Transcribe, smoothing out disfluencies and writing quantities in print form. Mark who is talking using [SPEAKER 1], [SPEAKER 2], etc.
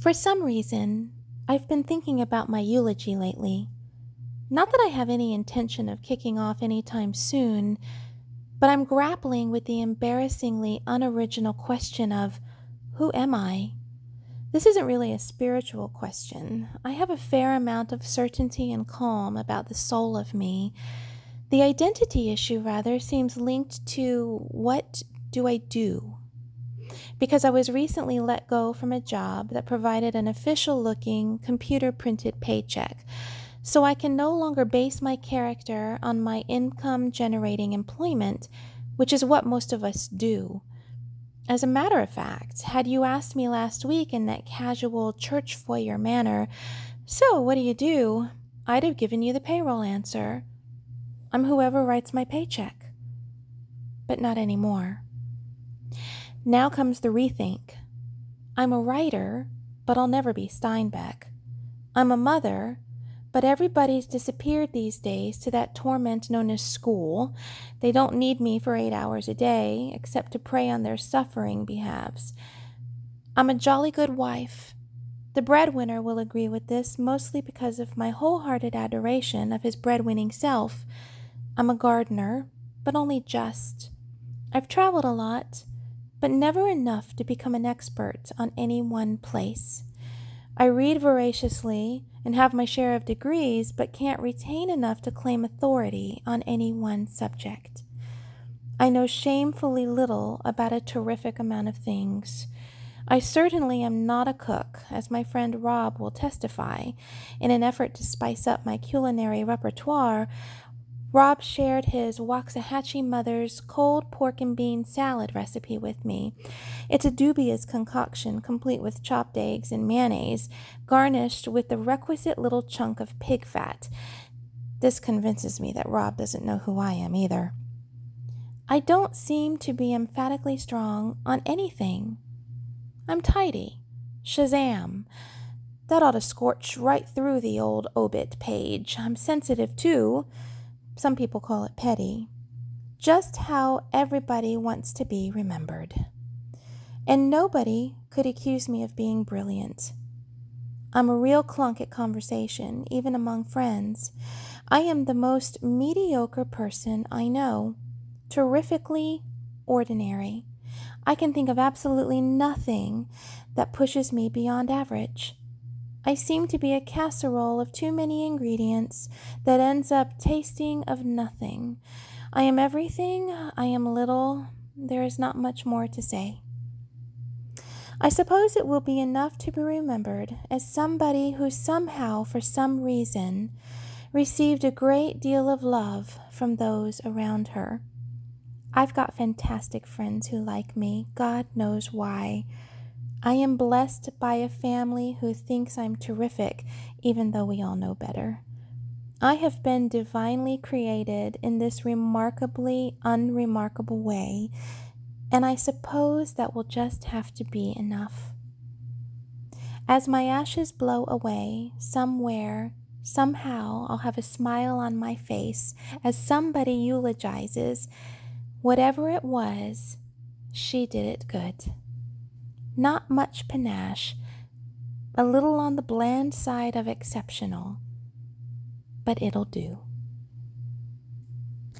[SPEAKER 1] For some reason, I've been thinking about my eulogy lately. Not that I have any intention of kicking off anytime soon, but I'm grappling with the embarrassingly unoriginal question of who am I? This isn't really a spiritual question. I have a fair amount of certainty and calm about the soul of me. The identity issue, rather, seems linked to what do I do? Because I was recently let go from a job that provided an official looking, computer printed paycheck. So I can no longer base my character on my income generating employment, which is what most of us do. As a matter of fact, had you asked me last week in that casual church foyer manner, "So, what do you do?" I'd have given you the payroll answer. I'm whoever writes my paycheck. But not anymore. Now comes the rethink. I'm a writer, but I'll never be Steinbeck. I'm a mother, but everybody's disappeared these days to that torment known as school. They don't need me for 8 hours a day, except to prey on their suffering behalves. I'm a jolly good wife. The breadwinner will agree with this, mostly because of my wholehearted adoration of his breadwinning self. I'm a gardener, but only just. I've traveled a lot, but never enough to become an expert on any one place. I read voraciously and have my share of degrees, but can't retain enough to claim authority on any one subject. I know shamefully little about a terrific amount of things. I certainly am not a cook, as my friend Rob will testify. In an effort to spice up my culinary repertoire, Rob shared his Waxahachie mother's cold pork and bean salad recipe with me. It's a dubious concoction complete with chopped eggs and mayonnaise, garnished with the requisite little chunk of pig fat. This convinces me that Rob doesn't know who I am either. I don't seem to be emphatically strong on anything. I'm tidy. Shazam. That ought to scorch right through the old obit page. I'm sensitive too. Some people call it petty. Just how everybody wants to be remembered. And nobody could accuse me of being brilliant. I'm a real clunk at conversation, even among friends. I am the most mediocre person I know. Terrifically ordinary. I can think of absolutely nothing that pushes me beyond average. I seem to be a casserole of too many ingredients that ends up tasting of nothing. I am everything, I am little, there is not much more to say. I suppose it will be enough to be remembered as somebody who somehow, for some reason, received a great deal of love from those around her. I've got fantastic friends who like me, God knows why. I am blessed by a family who thinks I'm terrific, even though we all know better. I have been divinely created in this remarkably unremarkable way, and I suppose that will just have to be enough. As my ashes blow away, somewhere, somehow, I'll have a smile on my face as somebody eulogizes, whatever it was, she did it good. Not much panache, a little on the bland side of exceptional, but it'll do.